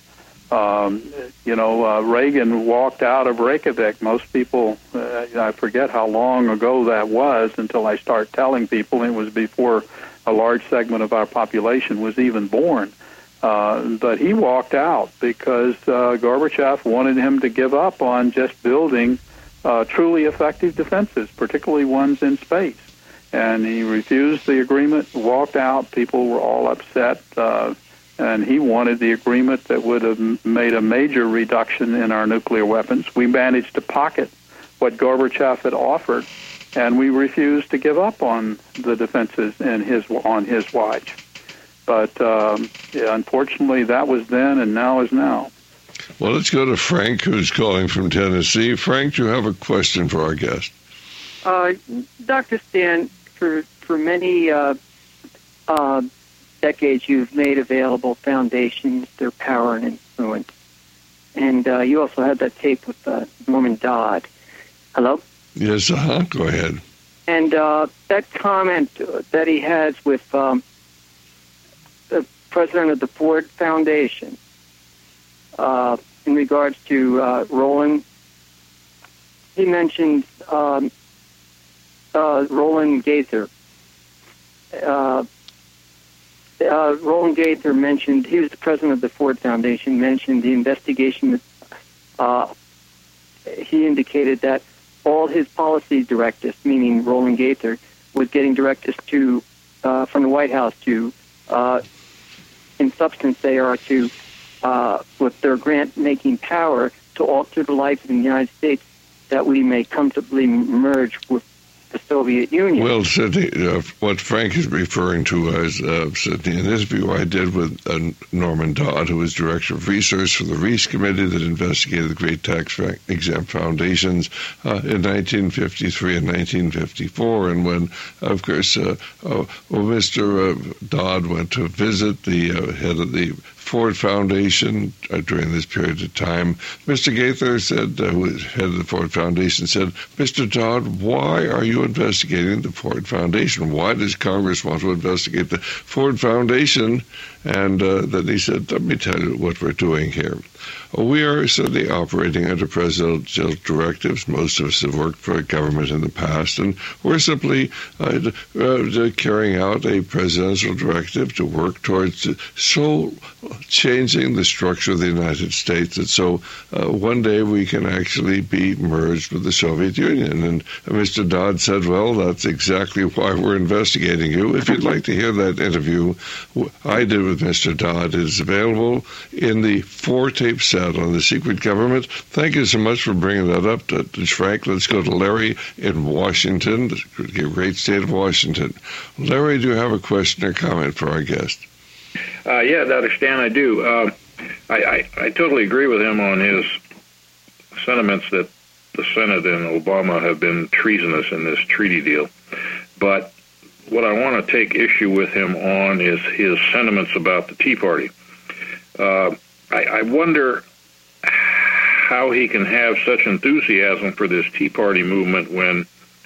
Reagan walked out of Reykjavik. Most people, I forget how long ago that was until I start telling people, and it was before a large segment of our population was even born. But he walked out because Gorbachev wanted him to give up on just building truly effective defenses, particularly ones in space. And he refused the agreement, walked out. People were all upset, and he wanted the agreement that would have made a major reduction in our nuclear weapons. We managed to pocket what Gorbachev had offered, and we refused to give up on the defenses on his watch. But unfortunately, that was then, and now is now.
Well, let's go to Frank, who's calling from Tennessee. Frank, do you have a question for our guest?
Dr. Stan, for many decades, you've made available foundations, their power and influence. And you also had that tape with Norman Dodd. Hello?
Yes, go ahead.
And that comment that he has with the president of the Ford Foundation in regards to rolling he mentioned Roland Gaither. Roland Gaither mentioned, he was the president of the Ford Foundation, mentioned the investigation. He indicated that all his policy directives, meaning Roland Gaither, was getting directives to from the White House to, in substance, they are to, with their grant-making power, to alter the life of the United States that we may comfortably merge with the Soviet Union.
Well, Sidney, what Frank is referring to as, Sidney, an interview I did with Norman Dodd, who was Director of Research for the Reese Committee that investigated the great tax-exempt foundations in 1953 and 1954. And when, of course, Mr. Dodd went to visit the head of the Ford Foundation during this period of time, Mr. Gaither said, who was head of the Ford Foundation, said, Mr. Dodd, why are you investigating the Ford Foundation? Why does Congress want to investigate the Ford Foundation? And then he said, let me tell you what we're doing here. We are certainly operating under presidential directives. Most of us have worked for a government in the past, and we're simply carrying out a presidential directive to work towards so changing the structure of the United States that so one day we can actually be merged with the Soviet Union. And Mr. Dodd said, well, that's exactly why we're investigating you. If you'd like to hear that interview I did with Mr. Dodd, it is available in the 4-tape set on the secret government. Thank you so much for bringing that up, Frank. Let's go to Larry in Washington, the great state of Washington. Larry, do you have a question or comment for our guest?
Yeah, Dr. Stan, I do. I totally agree with him on his sentiments that the Senate and Obama have been treasonous in this treaty deal. But what I want to take issue with him on is his sentiments about the Tea Party. I wonder how he can have such enthusiasm for this Tea Party movement when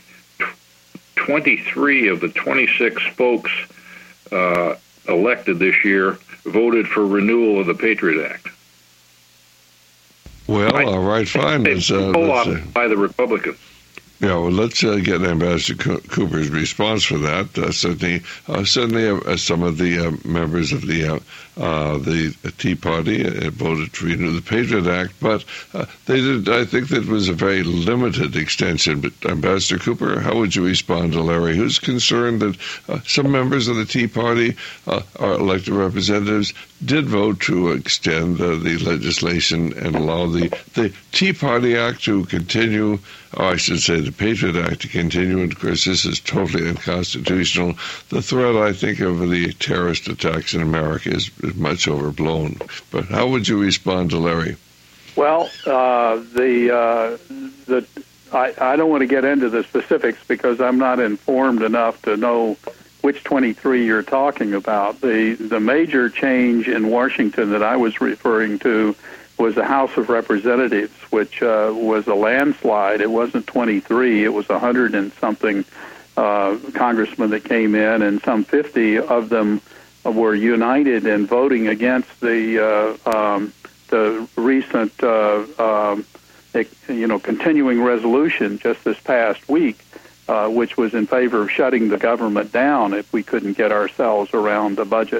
23 of the 26 folks elected this year voted for renewal of the Patriot Act.
Well, all right, fine.
Let's by the Republicans.
Yeah, well, let's get Ambassador Cooper's response for that. Certainly, some of the members of the Tea Party voted to renew the Patriot Act, but they did. I think that was a very limited extension. But Ambassador Cooper, how would you respond to Larry, who's concerned that some members of the Tea Party, our elected representatives, did vote to extend the legislation and allow the Tea Party Act to continue, or I should say the Patriot Act to continue, and of course this is totally unconstitutional. The threat, I think, of the terrorist attacks in America is much overblown. But how would you respond to Larry?
Well, I don't want to get into the specifics because I'm not informed enough to know which 23 you're talking about. The major change in Washington that I was referring to was the House of Representatives, which was a landslide. It wasn't 23. It was 100 and something congressmen that came in, and some 50 of them were united in voting against the recent continuing resolution just this past week, which was in favor of shutting the government down if we couldn't get ourselves around the budget.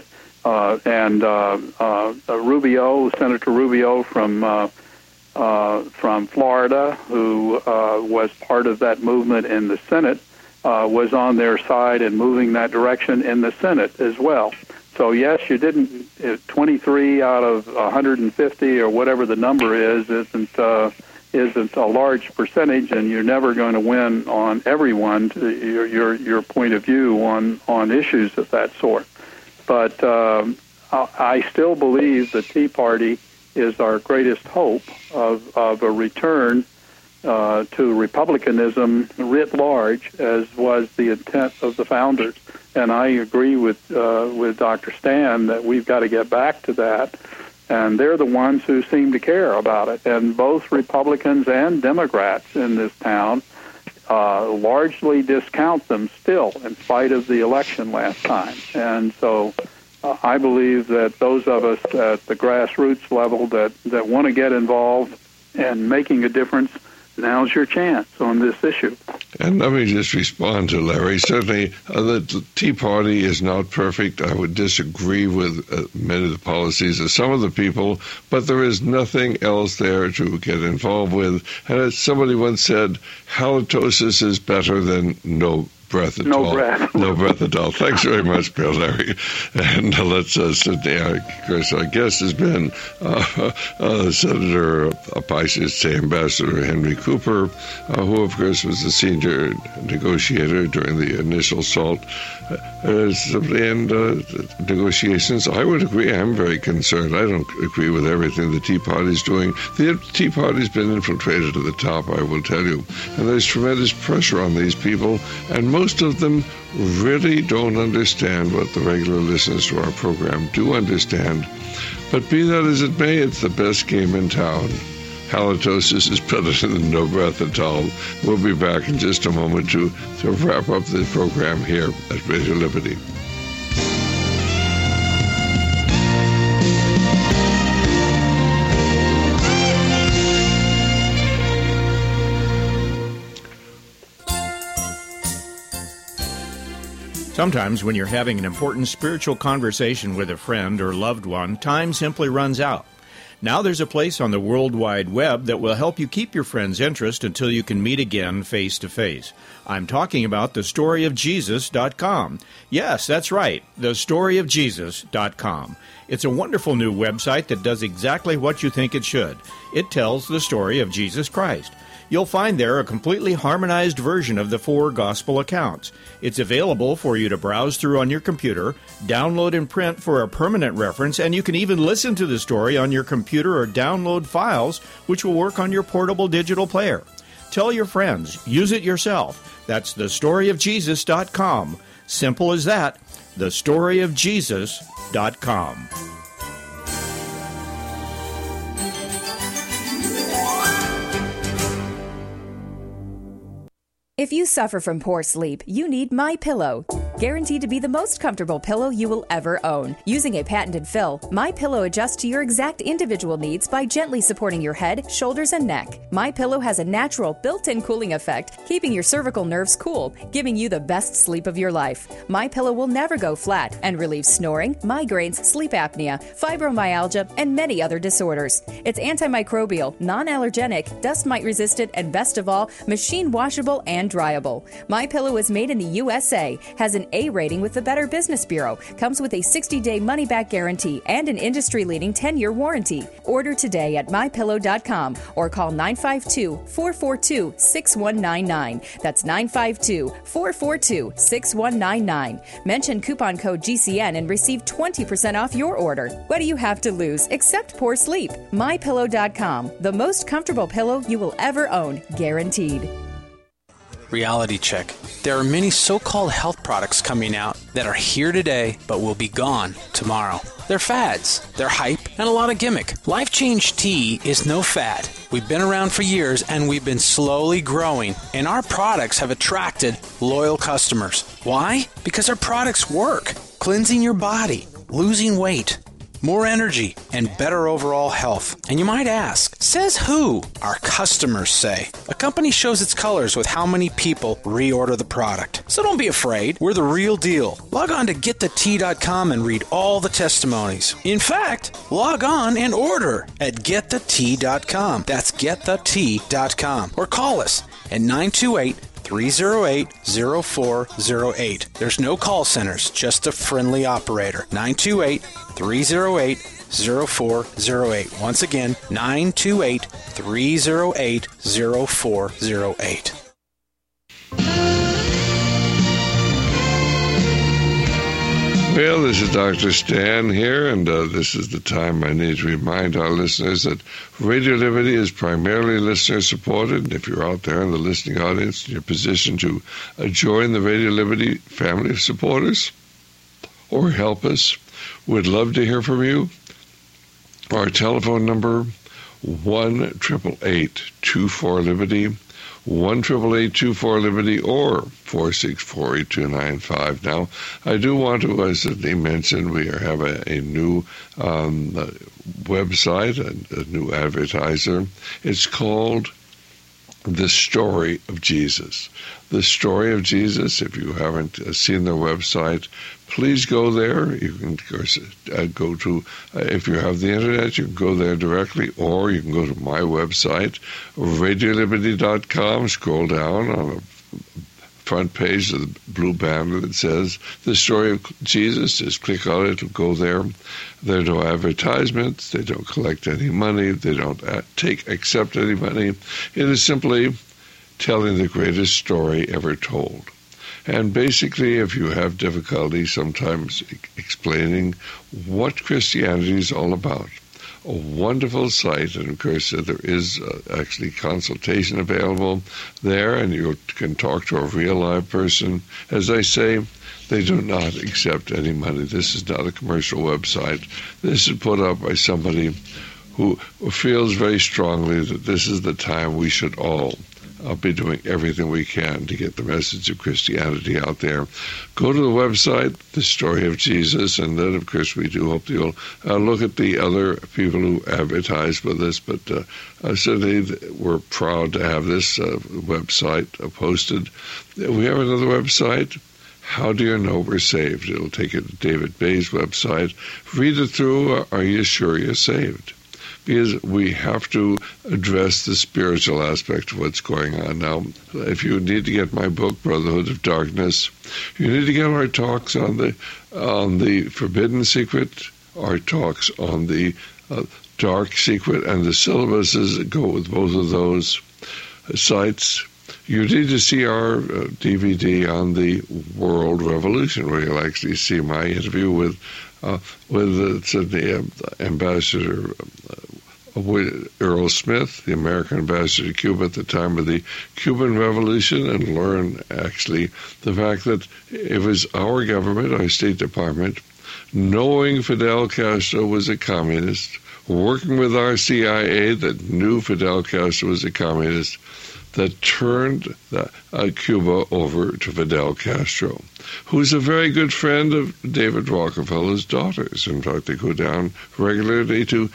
Rubio, Senator Rubio from Florida, who was part of that movement in the Senate, was on their side and moving that direction in the Senate as well. So yes, you didn't. 23 out of 150 or whatever the number isn't a large percentage, and you're never going to win on everyone your point of view on issues of that sort. But I still believe the Tea Party is our greatest hope of a return to republicanism writ large, as was the intent of the founders. And I agree with Dr. Stan that we've got to get back to that. And they're the ones who seem to care about it. And both Republicans and Democrats in this town largely discount them still, in spite of the election last time. And so I believe that those of us at the grassroots level that want to get involved and making a difference now's your chance on this issue.
And let me just respond to Larry. Certainly, the Tea Party is not perfect. I would disagree with many of the policies of some of the people, but there is nothing else there to get involved with. And as somebody once said, halitosis is better than no breath at all. No breath at all. Thanks very much, Bill, Larry. And let's sit there. Of course, our guest has been Senator Pisces Ambassador Henry Cooper, who, of course, was the senior negotiator during the initial SALT and negotiations. I would agree. I'm very concerned. I don't agree with everything the Tea Party's doing. The Tea Party's been infiltrated to the top, I will tell you. And there's tremendous pressure on these people, and most of them really don't understand what the regular listeners to our program do understand. But be that as it may, it's the best game in town. Halitosis is better than no breath at all. We'll be back in just a moment to wrap up the program here at Radio Liberty.
Sometimes when you're having an important spiritual conversation with a friend or loved one, time simply runs out. Now there's a place on the World Wide Web that will help you keep your friend's interest until you can meet again face to face. I'm talking about thestoryofjesus.com. Yes, that's right, thestoryofjesus.com. It's a wonderful new website that does exactly what you think it should. It tells the story of Jesus Christ. You'll find there a completely harmonized version of the 4 gospel accounts. It's available for you to browse through on your computer, download and print for a permanent reference, and you can even listen to the story on your computer or download files, which will work on your portable digital player. Tell your friends. Use it yourself. That's thestoryofjesus.com. Simple as that. thestoryofjesus.com.
If you suffer from poor sleep, you need MyPillow. Guaranteed to be the most comfortable pillow you will ever own. Using a patented fill, MyPillow adjusts to your exact individual needs by gently supporting your head, shoulders, and neck. MyPillow has a natural, built-in cooling effect, keeping your cervical nerves cool, giving you the best sleep of your life. MyPillow will never go flat and relieves snoring, migraines, sleep apnea, fibromyalgia, and many other disorders. It's antimicrobial, non-allergenic, dust mite resistant, and best of all, machine washable and dryable. MyPillow is made in the USA, has an A rating with the Better Business Bureau, comes with a 60-day money-back guarantee and an industry-leading 10-year warranty. Order today at MyPillow.com or call 952-442-6199. That's 952-442-6199. Mention coupon code GCN and receive 20% off your order. What do you have to lose except poor sleep? MyPillow.com, the most comfortable pillow you will ever own, guaranteed.
Reality check. There are many so-called health products coming out that are here today but will be gone tomorrow. They're fads, they're hype, and a lot of gimmick. Life Change Tea is no fad. We've been around for years and we've been slowly growing, and our products have attracted loyal customers. Why? Because our products work. Cleansing your body, losing weight, more energy, and better overall health. And you might ask, says who? Our customers say. A company shows its colors with how many people reorder the product. So don't be afraid. We're the real deal. Log on to getthetea.com and read all the testimonies. In fact, log on and order at getthetea.com. That's getthetea.com. Or call us at 928-308-0408. There's no call centers, just a friendly operator. 928-308-0408. Once again, 928-308-0408.
Well, this is Dr. Stan here, and this is the time I need to remind our listeners that Radio Liberty is primarily listener-supported. And if you're out there in the listening audience in your position to join the Radio Liberty family of supporters or help us, we'd love to hear from you. Our telephone number, 1-888-24-LIBERTY, 1-888-24-LIBERTY, or 464-8295. Now, I do want to, as they mentioned, we have a new website, a new advertiser. It's called The Story of Jesus. The Story of Jesus, if you haven't seen their website, please go there. You can, of course, go to, if you have the internet, you can go there directly, or you can go to my website, radioliberty.com, scroll down on the front page of the blue banner that says The Story of Jesus. Just click on it, go there. There are no advertisements. They don't collect any money. They don't accept any money. It is simply telling the greatest story ever told. And basically, if you have difficulty sometimes explaining what Christianity is all about, a wonderful site, and of course there is actually consultation available there, and you can talk to a real live person. As I say, they do not accept any money. This is not a commercial website. This is put up by somebody who feels very strongly that this is the time we should all be doing everything we can to get the message of Christianity out there. Go to the website, The Story of Jesus, and then, of course, we do hope you'll look at the other people who advertise with us, but certainly we're proud to have this website posted. We have another website, How Do You Know We're Saved? It'll take you to David Bay's website. Read it through. Are you sure you're saved? Because we have to address the spiritual aspect of what's going on. Now, if you need to get my book, Brotherhood of Darkness, you need to get our talks on the Forbidden Secret, our talks on the Dark Secret, and the syllabuses that go with both of those sites. You need to see our DVD on the World Revolution, where you'll actually see my interview with the Ambassador Earl Smith, the American ambassador to Cuba at the time of the Cuban Revolution, and learn actually the fact that it was our government, our State Department, knowing Fidel Castro was a communist, working with our CIA that knew Fidel Castro was a communist, that turned Cuba over to Fidel Castro, who's a very good friend of David Rockefeller's daughters. In fact, they go down regularly to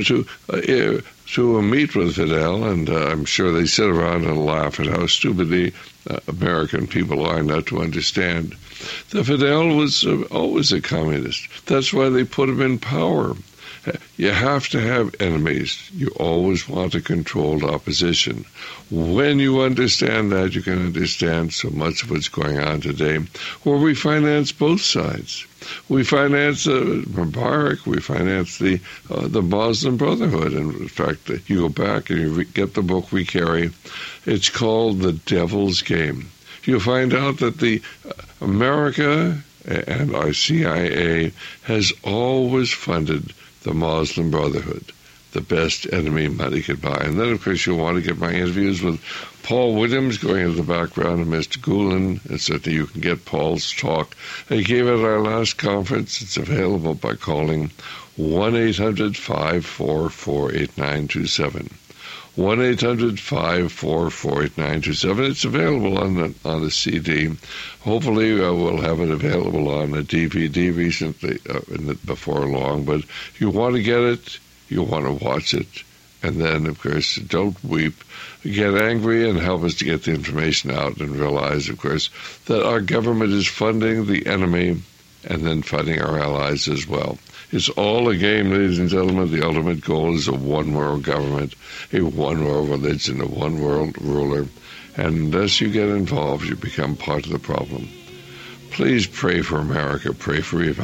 meet with Fidel, and I'm sure they sit around and laugh at how stupid American people are not to understand that Fidel was always a communist. That's why they put him in power. You have to have enemies. You always want a controlled opposition. When you understand that, you can understand so much of what's going on today, where we finance both sides. We finance Mubarak. We finance the Muslim Brotherhood. And in fact, you go back and you get the book we carry. It's called The Devil's Game. You'll find out that the America and our CIA has always funded the Muslim Brotherhood, the best enemy money could buy. And then, of course, you'll want to get my interviews with Paul Williams, going into the background of Mr. Gulen, and certainly you can get Paul's talk he gave at our last conference. It's available by calling 1-800-544-8927. 1-800-544-8927. It's available on a CD. Hopefully we'll have it available on a DVD before long. But you want to get it, you want to watch it, and then, of course, don't weep. Get angry and help us to get the information out and realize, of course, that our government is funding the enemy and then funding our allies as well. It's all a game, ladies and gentlemen. The ultimate goal is a one-world government, a one-world religion, a one-world ruler. And unless you get involved, you become part of the problem. Please pray for America. Pray for your